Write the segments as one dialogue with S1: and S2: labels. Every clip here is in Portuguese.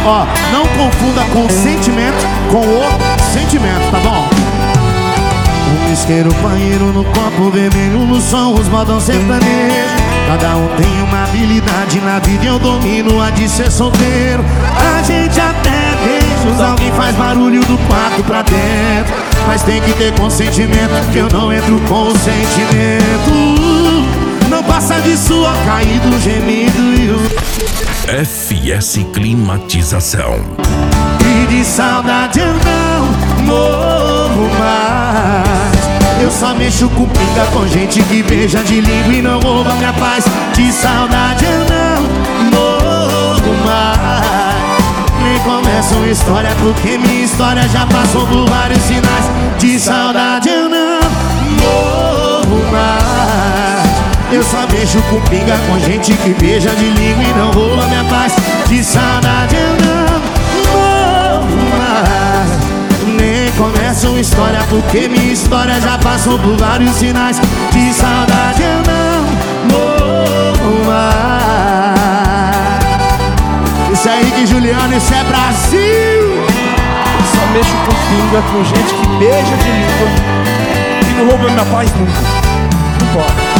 S1: Ó, não confunda consentimento com o sentimento, tá bom? Um isqueiro, banheiro no copo vermelho, no som, os modão sertanejo. Cada um tem uma habilidade na vida e eu domino a de ser solteiro. A gente até beijos, alguém faz barulho do quarto pra dentro, mas tem que ter consentimento, que eu não entro com sentimento. Não passa disso, ó, caído, gemido e o
S2: FS Climatização.
S1: E de saudade eu não morro mais. Eu só mexo com pinga, com gente que beija de língua e não rouba minha paz. De saudade eu não morro mais. Nem começa uma história, porque minha história já passou por vários sinais. De saudade eu não morro mais. Eu só mexo com pinga, com gente que beija de língua e não rouba minha paz. De saudade eu não morro mais. Nem começa uma história, porque minha história já passou por vários sinais. De saudade eu não morro mais. Isso aí de Juliano, isso é Brasil.
S3: Só mexo com pinga, com gente que beija de língua e não rouba minha paz nunca. Não pode.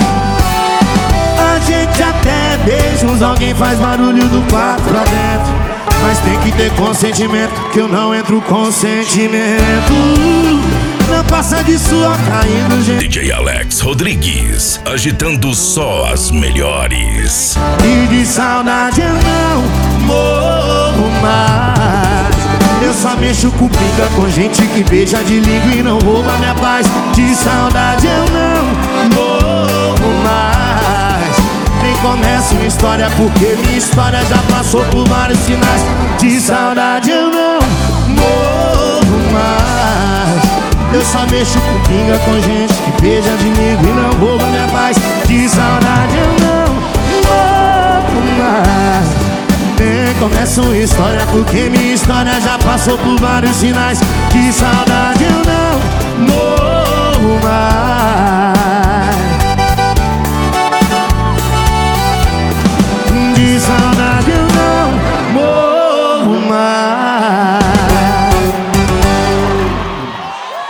S1: A gente até beijos, alguém faz barulho do quarto pra dentro, mas tem que ter consentimento, que eu não entro com sentimento. Não passa disso, ó, caindo gente.
S2: DJ Alex Rodrigues, agitando só as melhores.
S1: E de saudade eu não morro mais. Eu só mexo com pinga, com gente que beija de língua e não rouba minha paz. De saudade eu não morro mais. Nem começa uma história, porque minha história já passou por vários sinais. De saudade eu não morro mais. Eu só mexo com pinga, com gente que beija de língua e não rouba minha paz. De saudade eu não morro mais. Nem começa uma história, porque minha história já passou por vários sinais. De saudade eu não morro mais.